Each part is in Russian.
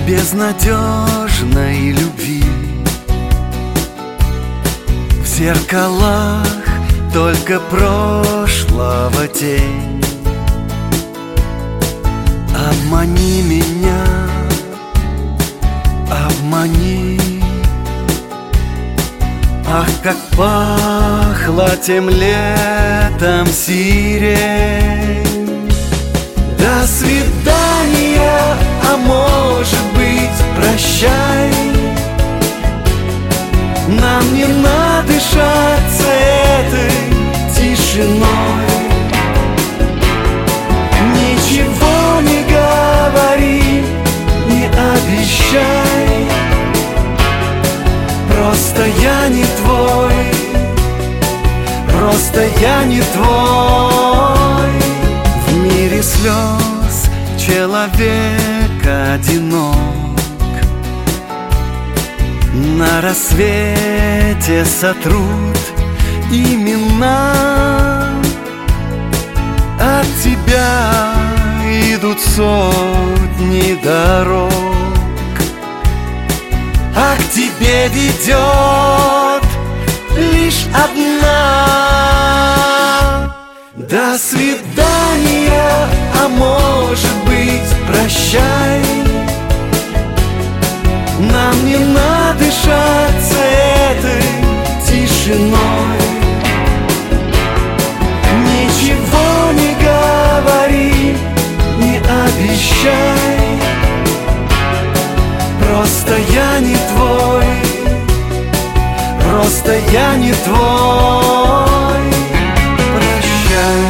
безнадежной любви. В зеркалах только прошлого тень. Обмани меня, обмани. Ах, как пахла тем летом сирень. До свидания, а может быть, прощай. Нам не надышаться этой тишиной. Ничего не говори, не обещай. Просто я не твой, просто я не твой. В мире слез человек одинок. На рассвете сотрут имена. От тебя идут сотни дорог, а к тебе ведет лишь одна. До свидания, а может быть, прощай. Нам не надышаться этой тишиной. Ничего не говори, не обещай. Просто я не твой, просто я не твой. Прощай.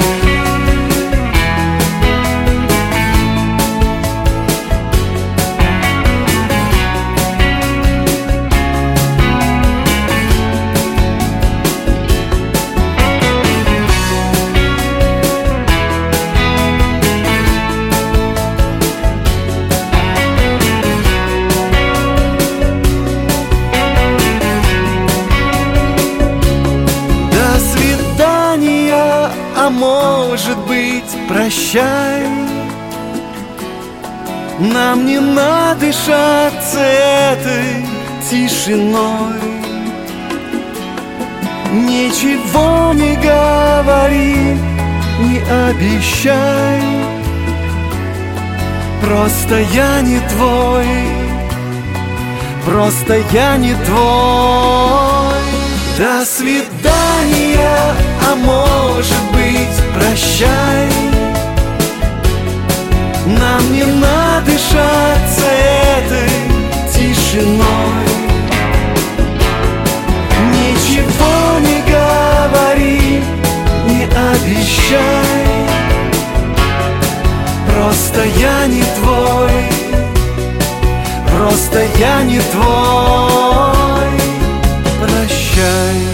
А может быть, прощай. Нам не надышаться этой тишиной. Ничего не говори, не обещай. Просто я не твой, просто я не твой. До свидания, а может быть, прощай. Нам не надышаться этой тишиной. Ничего не говори, не обещай. Просто я не твой, просто я не твой. Прощай.